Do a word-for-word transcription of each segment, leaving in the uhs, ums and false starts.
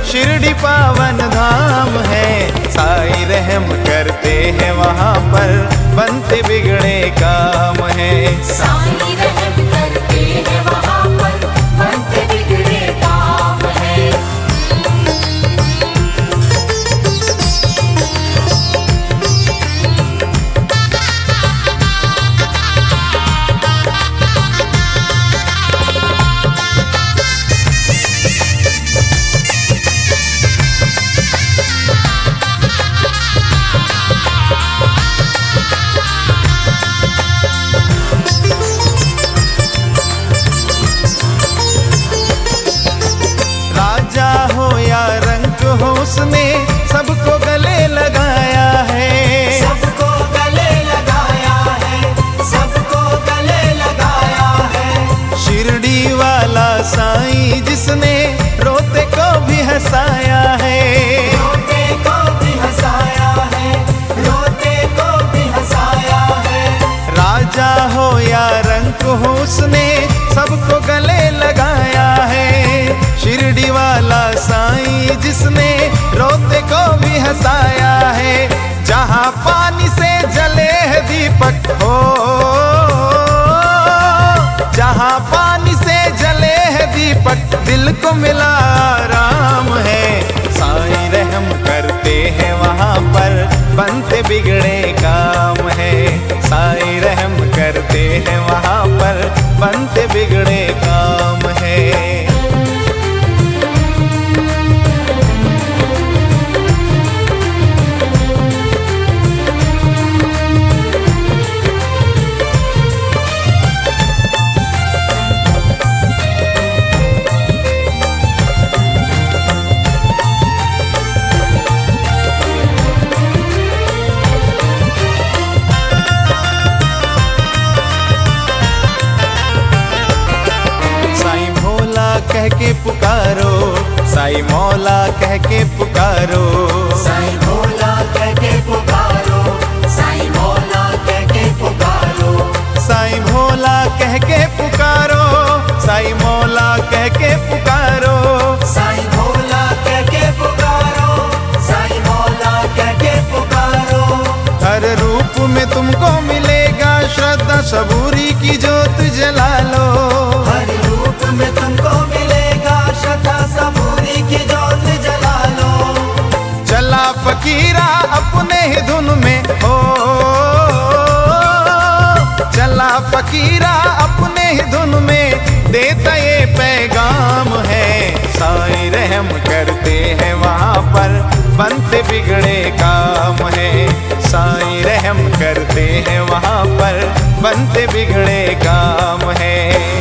शिरडी पावन धाम है। साईं रहम करते हैं वहाँ पर, बनते बिगड़े काम है। साईं रहम करते हैं वहाँ पर, बनते बिगड़े काम है। राजा हो या रंक हो, उसने सबको गले लगाया है। सबको गले लगाया है, सबको गले लगाया है। शिरडी वाला साईं जिसने रोते को भी हंसाया है। रोते को भी हंसाया है, रोते को भी हंसाया है। राजा हो या रंक हो, उसने सबको गले लगाया है। शिरडी वाला साईं जिसने रोते को भी हंसाया है। जहाँ पानी से जले है दीपक हो, जहाँ पानी से जले है दीपक, दिल को मिला आराम है। साईं रहम करते हैं वहाँ पर, बनते बिगड़े काम है। साईं रहम करते हैं वहाँ पर, बनते बिगड़े काम है। कह के पुकारो, साईं मौला कह के पुकारो। साईं मौला कह के पुकारो, साईं मौला कह के पुकारो। साईं भोला कह के पुकारो, साईं मौला कह के पुकारो। साईं भोला कह के पुकारो, साईं मौला कह के पुकारो। हर रूप में तुमको मिलेगा श्रद्धा, सबूरी की जोत जला लो। हर रूप में तुमको मिलेगा श्रद्धा, सबूरी की जोत जला लो। चला फकीरा अपने ही धुन में हो, चला फकीरा अपने ही धुन में, देता ये पैगाम है। साईं रहम करते हैं वहाँ पर, बनते बिगड़े काम है। साईं रहम करते हैं वहाँ पर, बनते बिगड़े काम है।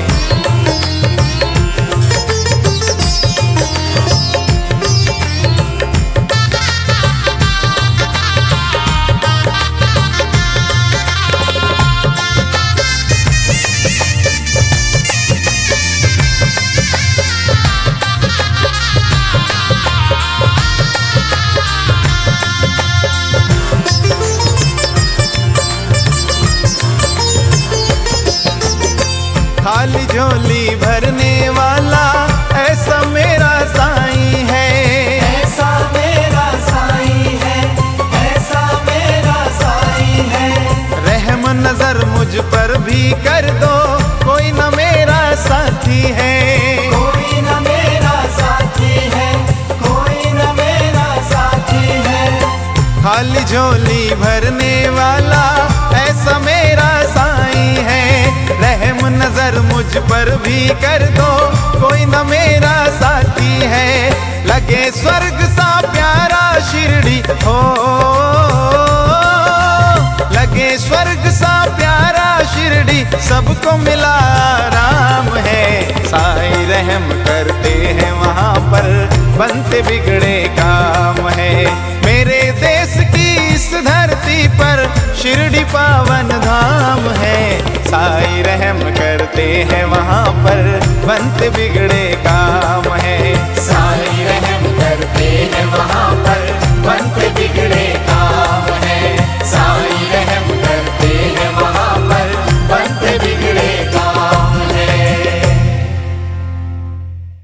खाली झोली भरने वाला ऐसा मेरा साईं है। ऐसा मेरा साईं है, ऐसा मेरा साईं है। रहम नजर मुझ पर भी कर दो, कोई न मेरा साथी है। कोई न मेरा साथी है, कोई न मेरा साथी है। खाली झोली भरने वाला ऐसा मेरा साईं है। रहम नजर मुझ पर भी कर दो, कोई न मेरा साथी है। लगे स्वर्ग सा प्यारा शिरडी हो, लगे स्वर्ग सा प्यारा शिरडी, सबको मिला आराम है। साईं रहम करते हैं वहाँ पर, बनते बिगड़े काम है। मेरे देश की इस धरती पर शिरडी पावन धाम है। साईं रहम करते हैं वहाँ पर, बनते बिगड़े काम